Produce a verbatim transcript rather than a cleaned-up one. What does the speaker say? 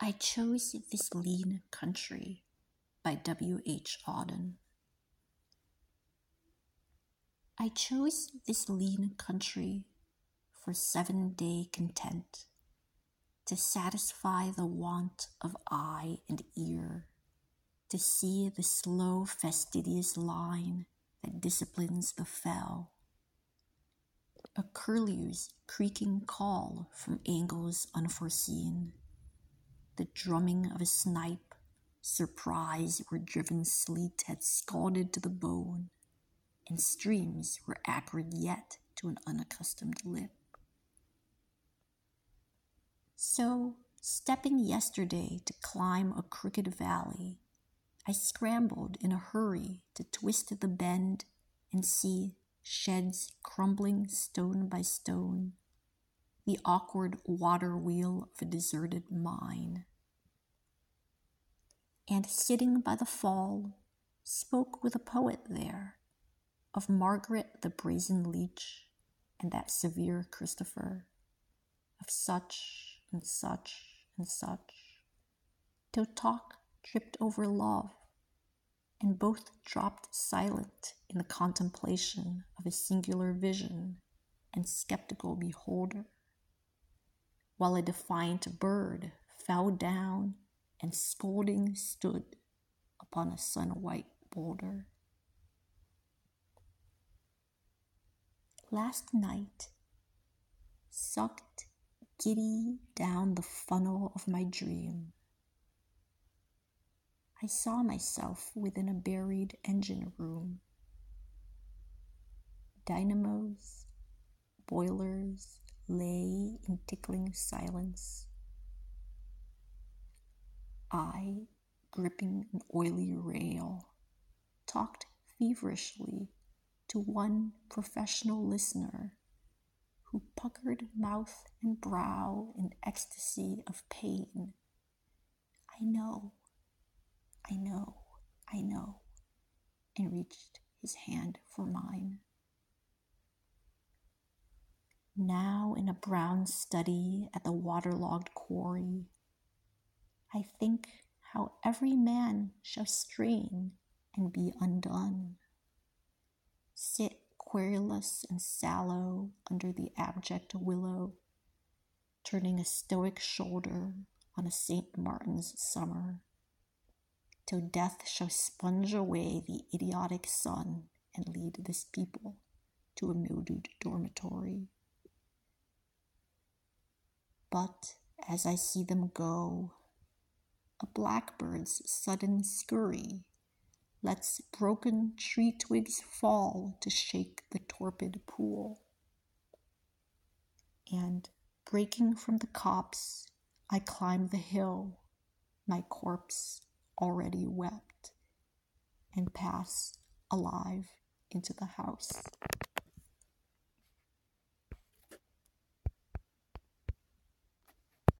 I chose this lean country by W H Auden. I chose this lean country for seven-day content, to satisfy the want of eye and ear, to see the slow fastidious line that disciplines the fell, a curlew's creaking call from angles unforeseen, the drumming of a snipe, surprise where driven sleet had scalded to the bone, and streams were acrid yet to an unaccustomed lip. So, stepping yesterday to climb a crooked valley, I scrambled in a hurry to twist the bend and see sheds crumbling stone by stone, the awkward water wheel of a deserted mine. And sitting by the fall, spoke with a poet there, of Margaret the brazen leech and that severe Christopher, of such and such and such, till talk tripped over love, and both dropped silent in the contemplation of a singular vision and skeptical beholder, while a defiant bird fell down and scolding stood upon a sun-white boulder. Last night, sucked giddy down the funnel of my dream, I saw myself within a buried engine room. Dynamos, boilers lay in tickling silence. I, gripping an oily rail, talked feverishly to one professional listener who puckered mouth and brow in ecstasy of pain. I know, I know, I know, and reached his hand for mine. Now in a brown study at the waterlogged quarry, I think how every man shall strain and be undone, sit querulous and sallow under the abject willow, turning a stoic shoulder on a Saint Martin's summer, till death shall sponge away the idiotic sun and lead this people to a mildewed dormitory. But as I see them go, a blackbird's sudden scurry lets broken tree twigs fall to shake the torpid pool. And breaking from the copse, I climb the hill, my corpse already wept, and pass alive into the house.